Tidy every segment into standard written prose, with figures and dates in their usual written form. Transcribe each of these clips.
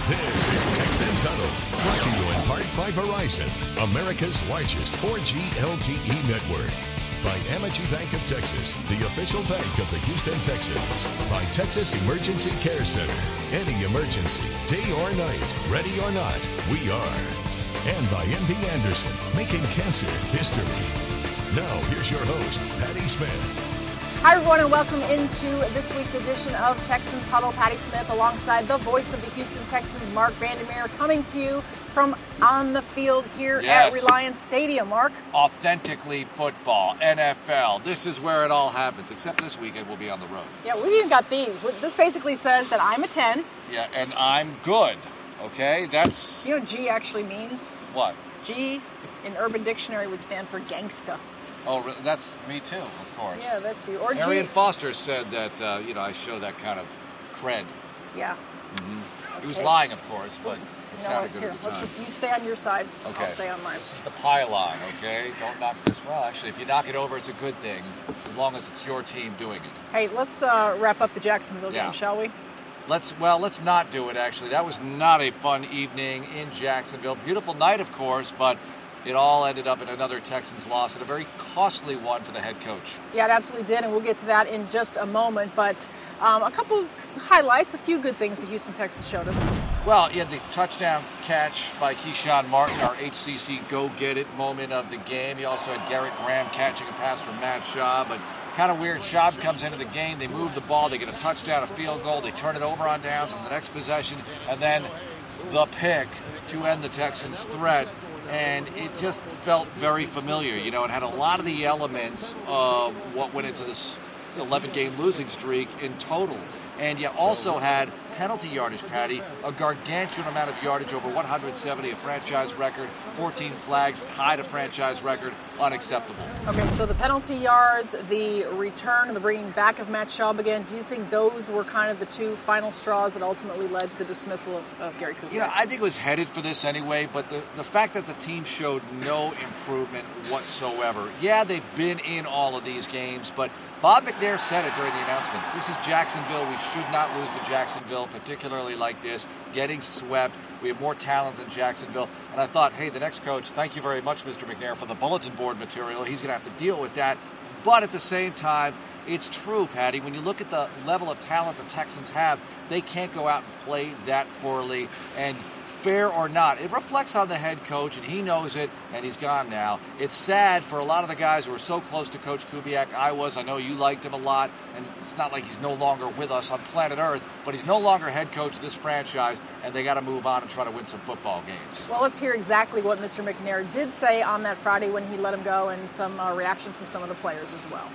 This is Texans Huddle, brought to you in part by Verizon, America's largest 4G LTE network. By Amity Bank of Texas, the official bank of the Houston Texans. By Texas Emergency Care Center. Any emergency, day or night, ready or not, we are. And by MD Anderson, making cancer history. Now, here's your host, Patty Smith. Hi, everyone, and welcome into this week's edition of Texans Huddle. Patty Smith alongside the voice of the Houston Texans, Mark Vandermeer, coming to you from on the field here at Reliance Stadium. Mark? Authentically football, NFL. This is where it all happens, except this weekend we'll be on the road. Yeah, we've even got these. This basically says that I'm a 10. Yeah, and I'm good, okay? That's... You know what G actually means? What? G in Urban Dictionary would stand for gangsta. Oh, that's me too, of course. Yeah, that's you. Or Arian G. Foster said that, I show that kind of cred. Yeah. Mm-hmm. He was lying, of course, but it sounded good at the time. You stay on your side. Okay. I'll stay on mine. This is the pylon, okay? Don't knock this. Well, actually, if you knock it over, it's a good thing, as long as it's your team doing it. Hey, let's wrap up the Jacksonville game, shall we? Let's not do it, actually. That was not a fun evening in Jacksonville. Beautiful night, of course, but it all ended up in another Texans loss, and a very costly one for the head coach. Yeah, it absolutely did, and we'll get to that in just a moment. But a couple highlights, a few good things the Houston Texans showed us. Well, you had the touchdown catch by Keyshawn Martin, our HCC go-get-it moment of the game. You also had Garrett Graham catching a pass from Matt Schaub, but kind of weird. Schaub comes into the game, they move the ball, they get a touchdown, a field goal, they turn it over on downs in the next possession, and then the pick to end the Texans' threat. And it just felt very familiar. It had a lot of the elements of what went into this 11-game losing streak in total. And you also had penalty yardage, Patty, a gargantuan amount of yardage, over 170, a franchise record, 14 flags, tied a franchise record, unacceptable. Okay, so the penalty yards, the return, the bringing back of Matt Schaub again, do you think those were kind of the two final straws that ultimately led to the dismissal of Gary Kubiak? I think it was headed for this anyway, but the fact that the team showed no improvement whatsoever. Yeah, they've been in all of these games, but Bob McNair said it during the announcement. This is Jacksonville. We should not lose to Jacksonville, particularly like this, getting swept. We have more talent than Jacksonville. And I thought, hey, the next coach, thank you very much, Mr. McNair, for the bulletin board material. He's going to have to deal with that. But at the same time, it's true, Patty. When you look at the level of talent the Texans have, they can't go out and play that poorly. And fair or not, it reflects on the head coach, and he knows it, and he's gone now. It's sad for a lot of the guys who were so close to Coach Kubiak. I know you liked him a lot, and it's not like he's no longer with us on planet Earth, but he's no longer head coach of this franchise, and they got to move on and try to win some football games. Well, let's hear exactly what Mr. McNair did say on that Friday when he let him go, and some reaction from some of the players as well.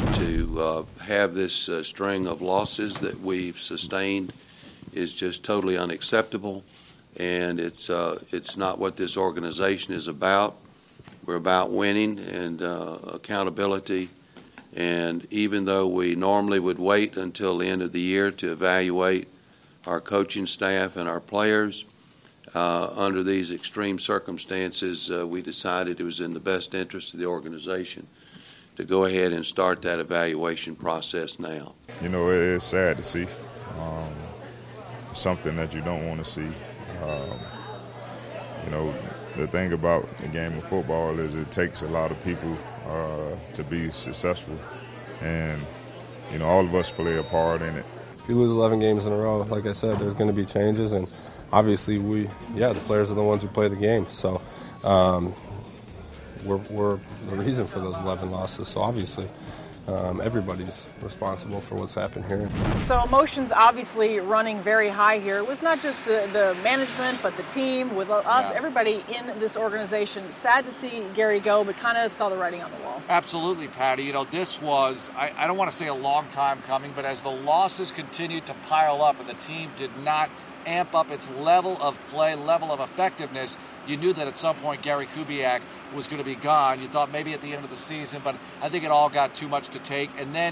To have this string of losses that we've sustained is just totally unacceptable. And it's not what this organization is about. We're about winning and accountability. And even though we normally would wait until the end of the year to evaluate our coaching staff and our players, under these extreme circumstances, we decided it was in the best interest of the organization to go ahead and start that evaluation process now. It's sad to see. Something that you don't want to see. The thing about the game of football is it takes a lot of people to be successful, and all of us play a part in it. If you lose 11 games in a row, like I said, there's going to be changes, and obviously the players are the ones who play the game, so we're the reason for those 11 losses. So obviously everybody's responsible for what's happened here. So emotions obviously running very high here with not just the management, but the team, with us, everybody in this organization. Sad to see Gary go, but kind of saw the writing on the wall. Absolutely, Patty. This was, I don't want to say a long time coming, but as the losses continued to pile up and the team did not amp up its level of play, level of effectiveness, you knew that at some point Gary Kubiak was going to be gone. You thought maybe at the end of the season, but I think it all got too much to take. And then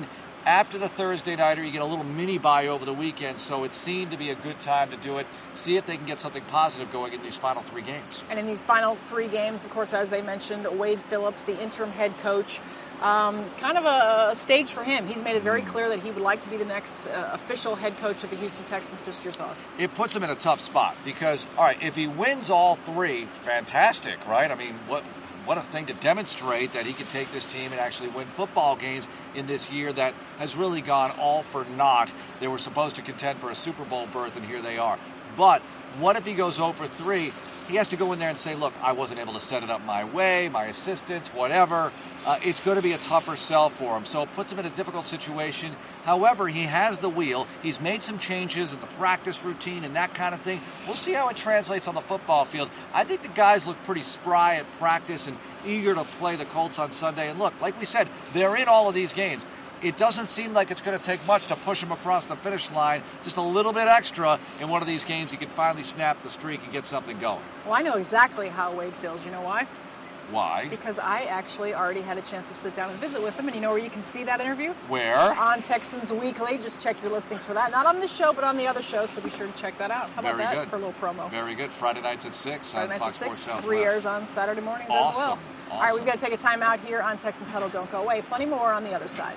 after the Thursday nighter, you get a little mini bye over the weekend, so it seemed to be a good time to do it. See if they can get something positive going in these final 3 games. And in these final 3 games, of course, as they mentioned, Wade Phillips, the interim head coach, kind of a stage for him. He's made it very clear that he would like to be the next official head coach of the Houston Texans. Just your thoughts? It puts him in a tough spot because, all right, if he wins all 3, fantastic, right? I mean, what a thing to demonstrate that he could take this team and actually win football games in this year that has really gone all for naught. They were supposed to contend for a Super Bowl berth, and here they are. But what if he goes 0 for 3? He has to go in there and say, look, I wasn't able to set it up my way, my assistants, whatever. It's going to be a tougher sell for him. So it puts him in a difficult situation. However, he has the wheel. He's made some changes in the practice routine and that kind of thing. We'll see how it translates on the football field. I think the guys look pretty spry at practice and eager to play the Colts on Sunday. And look, like we said, they're in all of these games. It doesn't seem like it's going to take much to push him across the finish line. Just a little bit extra in one of these games, he can finally snap the streak and get something going. Well, I know exactly how Wade feels. You know why? Why? Because I actually already had a chance to sit down and visit with him, and you know where you can see that interview? Where? On Texans Weekly. Just check your listings for that. Not on this show, but on the other show, so be sure to check that out. How about Very that good. for a little promo? Very good. Friday nights at 6 on Fox Sports Southwest. 3 airs on Saturday mornings as well. Awesome. All right, we've got to take a time out here on Texans Huddle. Don't go away. Plenty more on the other side.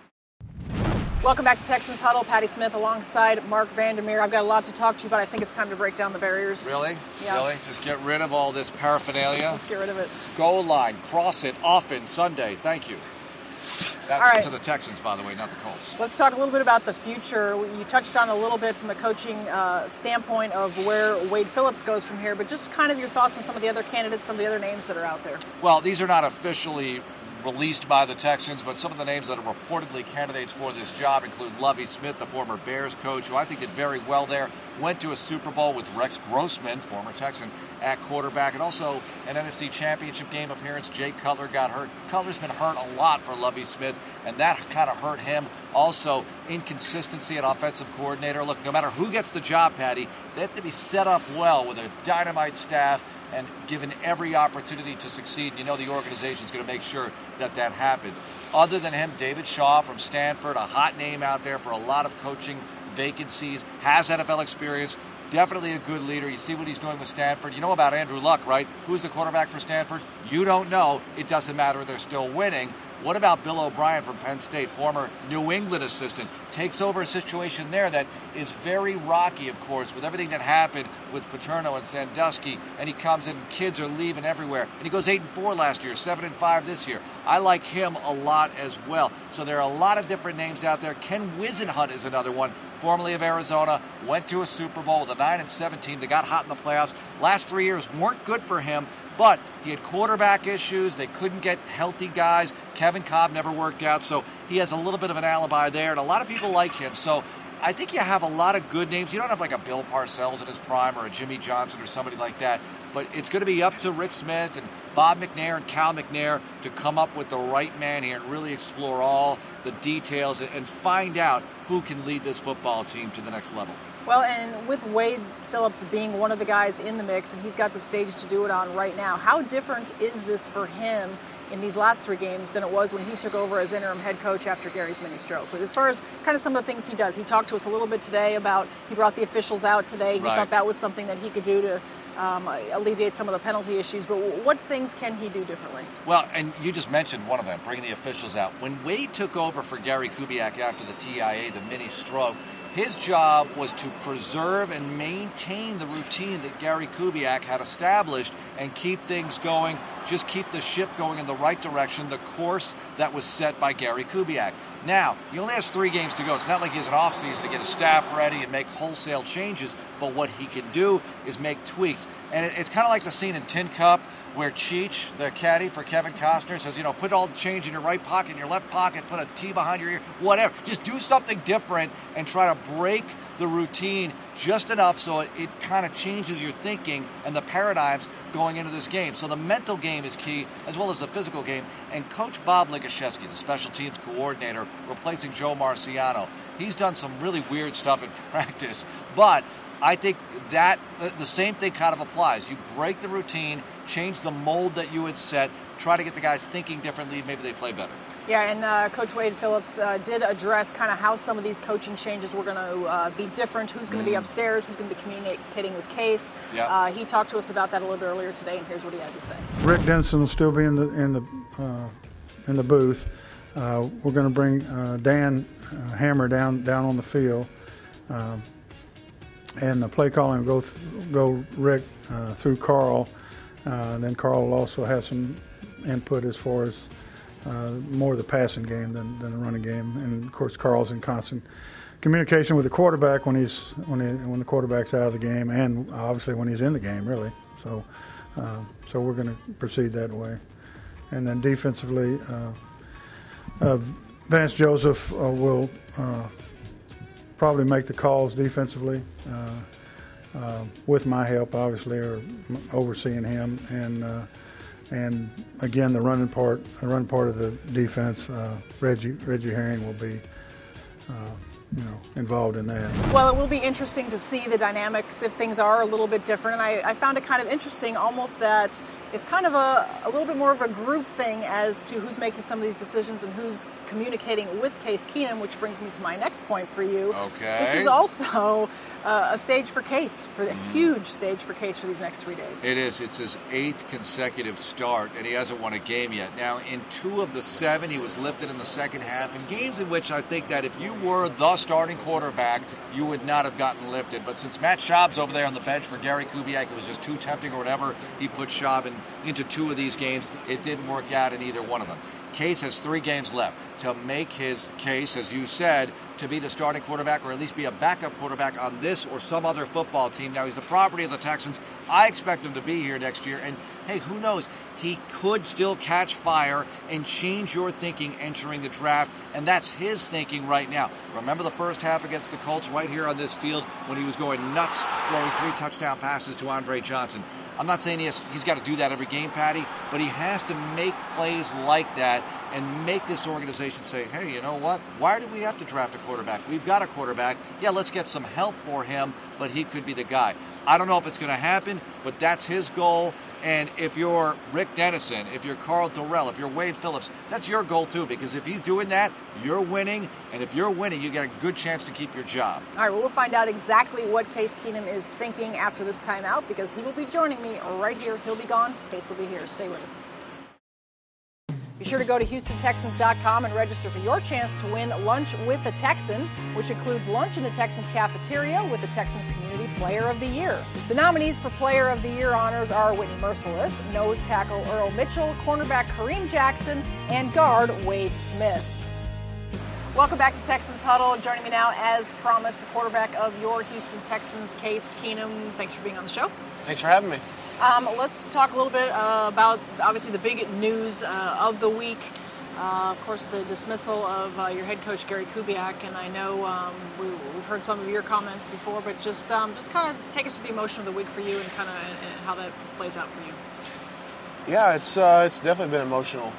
Welcome back to Texans Huddle. Patty Smith alongside Mark Vandermeer. I've got a lot to talk to you about. I think it's time to break down the barriers. Really? Yeah. Really? Just get rid of all this paraphernalia? Let's get rid of it. Goal line, cross it, often, Sunday. Thank you. That's all right. To the Texans, by the way, not the Colts. Let's talk a little bit about the future. You touched on a little bit from the coaching standpoint of where Wade Phillips goes from here, but just kind of your thoughts on some of the other candidates, some of the other names that are out there. Well, these are not officially released by the Texans, but some of the names that are reportedly candidates for this job include Lovie Smith, the former Bears coach, who I think did very well there, went to a Super Bowl with Rex Grossman, former Texan, at quarterback, and also an NFC Championship game appearance. Jay Cutler got hurt. Cutler's been hurt a lot for Lovie Smith, and that kind of hurt him. Also, inconsistency at offensive coordinator. Look, no matter who gets the job, Patty, they have to be set up well with a dynamite staff and given every opportunity to succeed. You know the organization's going to make sure that that happens. Other than him, David Shaw from Stanford, a hot name out there for a lot of coaching vacancies, has NFL experience, definitely a good leader. You see what he's doing with Stanford. You know about Andrew Luck, right? Who's the quarterback for Stanford? You don't know. It doesn't matter. They're still winning. What about Bill O'Brien from Penn State, former New England assistant? Takes over a situation there that is very rocky, of course, with everything that happened with Paterno and Sandusky, and he comes in and kids are leaving everywhere. And he goes 8-4 last year, 7-5 this year. I like him a lot as well. So there are a lot of different names out there. Ken Whisenhunt is another one, formerly of Arizona, went to a Super Bowl with a 9-7 team. They got hot in the playoffs. Last 3 years weren't good for him, but he had quarterback issues. They couldn't get healthy guys. Kevin Cobb never worked out, so he has a little bit of an alibi there, and a lot of people like him. So I think you have a lot of good names. You don't have like a Bill Parcells in his prime or a Jimmy Johnson or somebody like that, but it's going to be up to Rick Smith and Bob McNair and Cal McNair to come up with the right man here and really explore all the details and find out who can lead this football team to the next level. Well, and with Wade Phillips being one of the guys in the mix, and he's got the stage to do it on right now, how different is this for him in these last 3 games than it was when he took over as interim head coach after Gary's mini stroke? But as far as kind of some of the things he does, he talked to us a little bit today about, he brought the officials out today. He thought that was something that he could do to alleviate some of the penalty issues. But what things can he do differently? Well, and you just mentioned one of them, bringing the officials out. When Wade took over for Gary Kubiak after the TIA, the mini stroke, his job was to preserve and maintain the routine that Gary Kubiak had established and keep things going, just keep the ship going in the right direction, the course that was set by Gary Kubiak. Now, he only has 3 games to go. It's not like he has an offseason to get his staff ready and make wholesale changes, but what he can do is make tweaks. And it's kind of like the scene in Tin Cup where Cheech, the caddy for Kevin Costner, says, put all the change in your right pocket, in your left pocket, put a T behind your ear, whatever. Just do something different and try to break the routine just enough so it kind of changes your thinking and the paradigms going into this game. So the mental game is key, as well as the physical game. And Coach Bob Ligashevsky, the special teams coordinator, replacing Joe Marciano, he's done some really weird stuff in practice, but I think that the same thing kind of applies. You break the routine, change the mold that you had set, try to get the guys thinking differently. Maybe they play better. Yeah, and Coach Wade Phillips did address kind of how some of these coaching changes were going to be different, who's going to be upstairs, who's going to be communicating with Case. Yeah. He talked to us about that a little bit earlier today, and here's what he had to say. Rick Dennison will still be in the booth. We're going to bring Dan Hammer down on the field, and the play calling will go Rick through Carl. Then Carl will also have some input as far as more of the passing game than the running game, and of course Carl's in constant communication with the quarterback when the quarterback's out of the game, and obviously when he's in the game, really. So we're going to proceed that way, and then defensively, Vance Joseph will probably make the calls defensively with my help, obviously, or overseeing him, and again, the running part of the defense, Reggie Herring will be, involved in that. Well, it will be interesting to see the dynamics if things are a little bit different. And I found it kind of interesting, almost that it's kind of a little bit more of a group thing as to who's making some of these decisions and who's communicating with Case Keenum, which brings me to my next point for you. Okay. This is also a stage for Case, for the huge stage for Case for these next 3 days. It is. It's his 8th consecutive start, and he hasn't won a game yet. Now, in 2 of the 7, he was lifted in the second half, in games in which I think that if you were the starting quarterback, you would not have gotten lifted. But since Matt Schaub's over there on the bench for Gary Kubiak, it was just too tempting or whatever, he put Schaub into 2 of these games. It didn't work out in either one of them. Case has 3 games left to make his case, as you said, to be the starting quarterback or at least be a backup quarterback on this or some other football team. Now, he's the property of the Texans. I expect him to be here next year. And, hey, who knows? He could still catch fire and change your thinking entering the draft, and that's his thinking right now. Remember the first half against the Colts right here on this field when he was going nuts, throwing 3 touchdown passes to Andre Johnson. I'm not saying he's got to do that every game, Patty, but he has to make plays like that and make this organization say, hey, you know what? Why do we have to draft a quarterback? We've got a quarterback. Yeah, let's get some help for him, but he could be the guy. I don't know if it's going to happen, but that's his goal. And if you're Rick Dennison, if you're Carl Dorrell, if you're Wade Phillips, that's your goal too, because if he's doing that, you're winning. And if you're winning, you get a good chance to keep your job. All right, well, we'll find out exactly what Case Keenum is thinking after this timeout, because he will be joining me right here. He'll be gone. Case will be here. Stay with us. Be sure to go to HoustonTexans.com and register for your chance to win Lunch with the Texan, which includes lunch in the Texans cafeteria with the Texans Community Player of the Year. The nominees for Player of the Year honors are Whitney Merciless, nose tackle Earl Mitchell, cornerback Kareem Jackson, and guard Wade Smith. Welcome back to Texans Huddle. Joining me now, as promised, the quarterback of your Houston Texans, Case Keenum. Thanks for being on the show. Thanks for having me. Let's talk a little bit about, obviously, the big news of the week. Of course, the dismissal of your head coach, Gary Kubiak. And I know we've heard some of your comments before, but just kind of take us through the emotion of the week for you and kind of how that plays out for you. Yeah, it's definitely been emotional.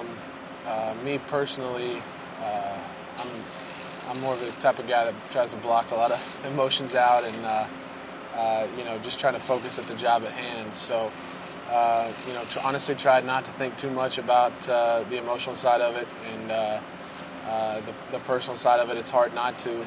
Me personally, I'm more of the type of guy that tries to block a lot of emotions out and just trying to focus at the job at hand. So, honestly tried not to think too much about the emotional side of it and the personal side of it. It's hard not to.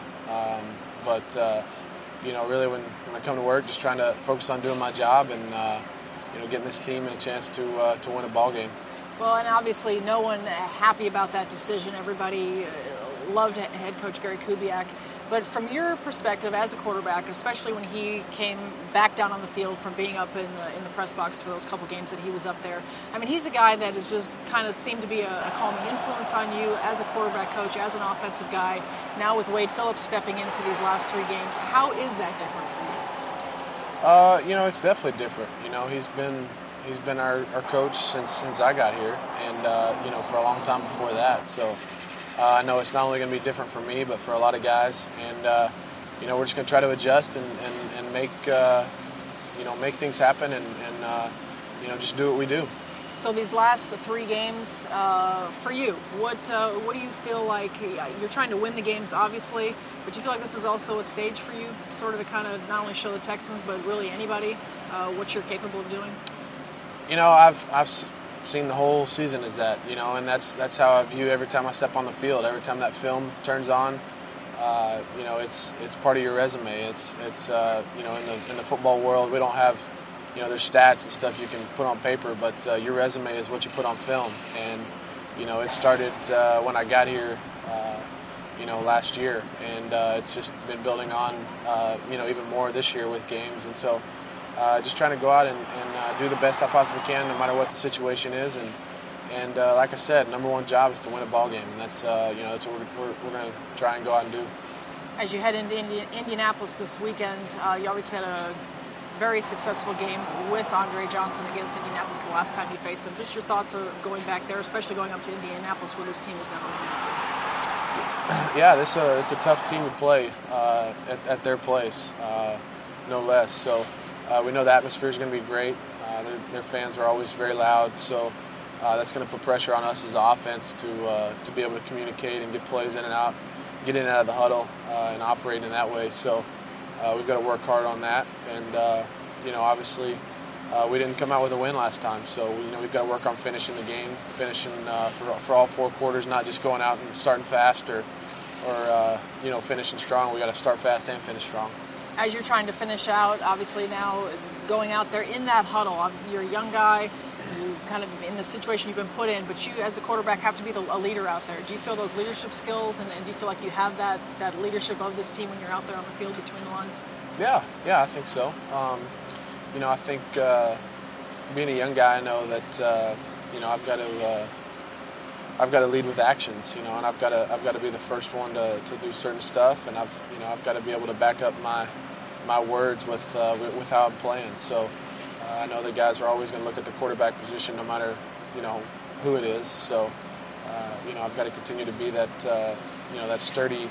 Really when I come to work, just trying to focus on doing my job and, getting this team a chance to win a ball game. Well, and obviously no one happy about that decision. Everybody loved head coach Gary Kubiak. But from your perspective as a quarterback, especially when he came back down on the field from being up in the press box for those couple games that he was up there, I mean, he's a guy that has just kind of seemed to be a calming influence on you as a quarterback coach, as an offensive guy. Now with Wade Phillips stepping in for these last 3 games, how is that different for you? It's definitely different. He's been our coach since I got here, and for a long time before that. So. I know it's not only going to be different for me, but for a lot of guys. And, we're just going to try to adjust and make, make things happen and just do what we do. So these last 3 games for you, what do you feel like? You're trying to win the games, obviously, but do you feel like this is also a stage for you, sort of to kind of not only show the Texans, but really anybody what you're capable of doing? seen the whole season as that, and that's how I view every time I step on the field. Every time that film turns on, it's part of your resume. It's in the football world, we don't have, there's stats and stuff you can put on paper, but your resume is what you put on film. And it started when I got here, last year, and it's just been building on, even more this year with games. And so just trying to go out and do the best I possibly can, no matter what the situation is. And like I said, number one job is to win a ball game, and that's that's what we're going to try and go out and do. As you head into Indianapolis this weekend, you obviously had a very successful game with Andre Johnson against Indianapolis the last time you faced them. Just your thoughts of going back there, especially going up to Indianapolis where this team is now. Yeah, it's a tough team to play at their place, no less. So we know the atmosphere is going to be great. Their fans are always very loud, so that's going to put pressure on us as an offense to be able to communicate and get plays in and out, get in and out of the huddle, and operate in that way. So we've got to work hard on that. And obviously we didn't come out with a win last time, so we've got to work on finishing the game, finishing for all 4 quarters, not just going out and starting fast or finishing strong. We got to start fast and finish strong. As you're trying to finish out, obviously now going out there in that huddle, you're a young guy, you kind of in the situation you've been put in, but you as a quarterback have to be a leader out there. Do you feel those leadership skills, and do you feel like you have that leadership of this team when you're out there on the field between the lines? Yeah, I think so. I think being a young guy, I know that I've got to lead with actions, and I've got to be the first one to do certain stuff, and I've got to be able to back up my words with how I'm playing. So I know the guys are always going to look at the quarterback position, no matter who it is. So I've got to continue to be that that sturdy,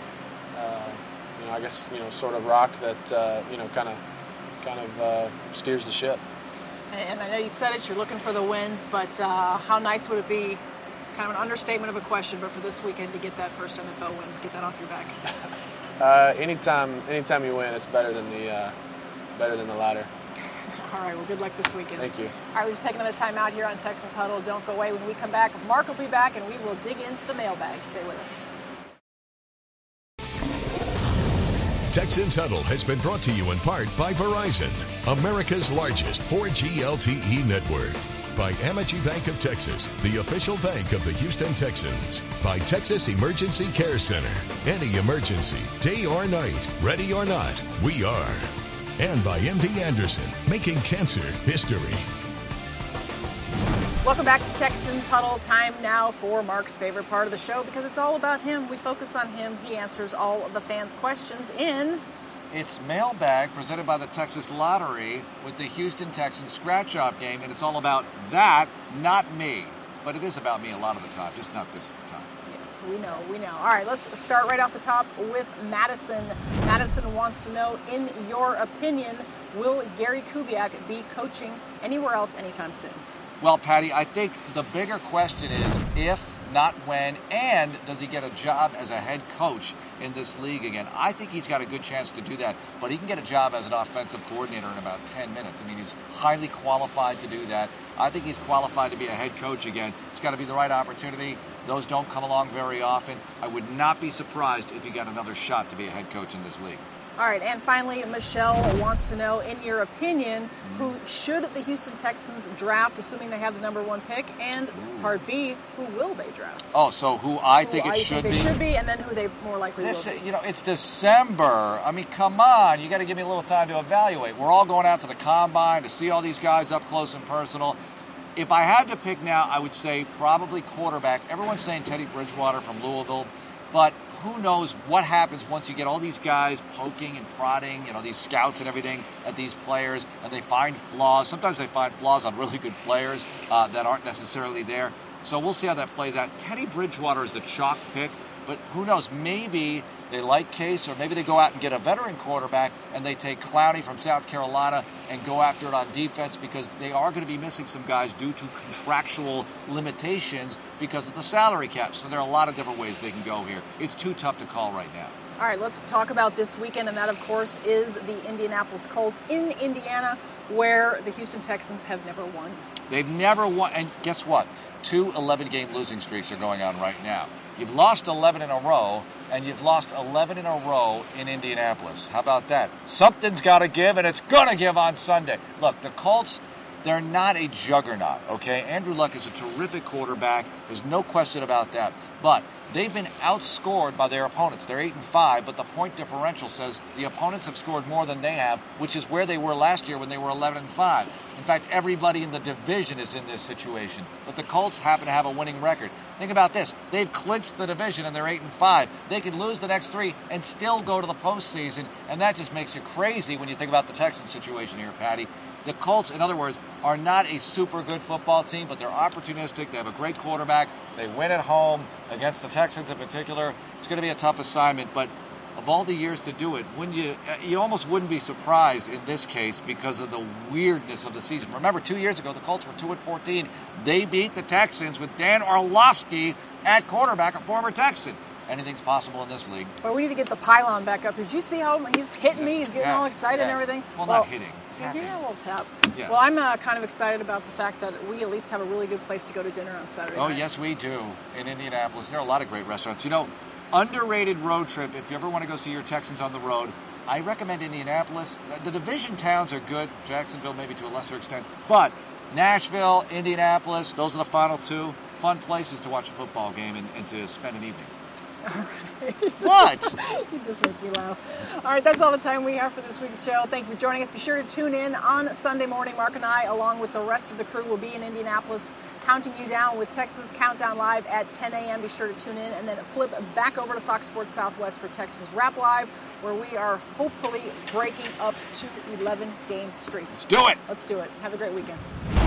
sort of rock that kind of steers the ship. And I know you said it, you're looking for the wins, but how nice would it be? Kind of an understatement of a question, but for this weekend to get that first NFL win, get that off your back. Anytime you win, it's better than the latter. All right, well, good luck this weekend. Thank you. All right, we're just taking another time out here on Texans Huddle. Don't go away. When we come back, Mark will be back, and we will dig into the mailbag. Stay with us. Texans Huddle has been brought to you in part by Verizon, America's largest 4G LTE network. By Amity Bank of Texas, the official bank of the Houston Texans. By Texas Emergency Care Center. Any emergency, day or night, ready or not, we are. And by MD Anderson, making cancer history. Welcome back to Texans Huddle. Time now for Mark's favorite part of the show, because it's all about him. We focus on him. He answers all of the fans' questions in... It's Mailbag, presented by the Texas Lottery, with the Houston Texans scratch-off game, and it's all about that, not me. But it is about me a lot of the time, just not this time. Yes, we know. All right, let's start right off the top with Madison. Madison wants to know, in your opinion, will Gary Kubiak be coaching anywhere else anytime soon? Well, Patty, I think the bigger question is if, not when, and does he get a job as a head coach in this league again? I think he's got a good chance to do that, but he can get a job as an offensive coordinator in about 10 minutes. I mean, he's highly qualified to do that. I think he's qualified to be a head coach again. It's got to be the right opportunity. Those don't come along very often. I would not be surprised if he got another shot to be a head coach in this league. All right, and finally, Michelle wants to know, in your opinion, who should the Houston Texans draft, assuming they have the number 1 pick? And part B, who will they draft? Oh, so who I think it should be? They should be, and then who they more likely will be. It's December. I mean, come on. You got to give me a little time to evaluate. We're all going out to the combine to see all these guys up close and personal. If I had to pick now, I would say probably quarterback. Everyone's saying Teddy Bridgewater from Louisville, but who knows what happens once you get all these guys poking and prodding, these scouts and everything at these players, and they find flaws. Sometimes they find flaws on really good players that aren't necessarily there. So we'll see how that plays out. Teddy Bridgewater is the chalk pick, but who knows? Maybe they like Case, or maybe they go out and get a veteran quarterback and they take Clowney from South Carolina and go after it on defense, because they are going to be missing some guys due to contractual limitations because of the salary cap. So there are a lot of different ways they can go here. It's too tough to call right now. All right, let's talk about this weekend, and that, of course, is the Indianapolis Colts in Indiana, where the Houston Texans have never won. They've never won. And guess what? 2 11-game losing streaks are going on right now. You've lost 11 in a row, and you've lost 11 in a row in Indianapolis. How about that? Something's got to give, and it's going to give on Sunday. Look, the Colts, they're not a juggernaut, okay? Andrew Luck is a terrific quarterback. There's no question about that. But they've been outscored by their opponents. They're 8-5, but the point differential says the opponents have scored more than they have, which is where they were last year when they were 11-5. In fact, everybody in the division is in this situation. But the Colts happen to have a winning record. Think about this. They've clinched the division, and they're 8-5. They could lose the next 3 and still go to the postseason, and that just makes you crazy when you think about the Texans situation here, Patty. The Colts, in other words, are not a super good football team, but they're opportunistic. They have a great quarterback. They win at home against the Texans in particular. It's going to be a tough assignment, but of all the years to do it, you almost wouldn't be surprised in this case because of the weirdness of the season. Remember, 2 years ago, the Colts were 2-14. They beat the Texans with Dan Orlovsky at quarterback, a former Texan. Anything's possible in this league. Well, we need to get the pylon back up. Did you see how he's hitting me? He's getting all excited and everything. Well, not hitting. Yeah, a little tap. Yeah. Well, I'm kind of excited about the fact that we at least have a really good place to go to dinner on Saturday night. Yes, we do. In Indianapolis, there are a lot of great restaurants. You know, underrated road trip, if you ever want to go see your Texans on the road, I recommend Indianapolis. The division towns are good. Jacksonville maybe to a lesser extent. But Nashville, Indianapolis, those are the final 2 fun places to watch a football game and to spend an evening. All right. What? You just make me laugh. All right, that's all the time we have for this week's show. Thank you for joining us. Be sure to tune in on Sunday morning. Mark and I, along with the rest of the crew, will be in Indianapolis counting you down with Texans Countdown Live at 10 a.m. Be sure to tune in and then flip back over to Fox Sports Southwest for Texans Wrap Live, where we are hopefully breaking up 2 11-game streaks. Let's do it. Let's do it. Have a great weekend.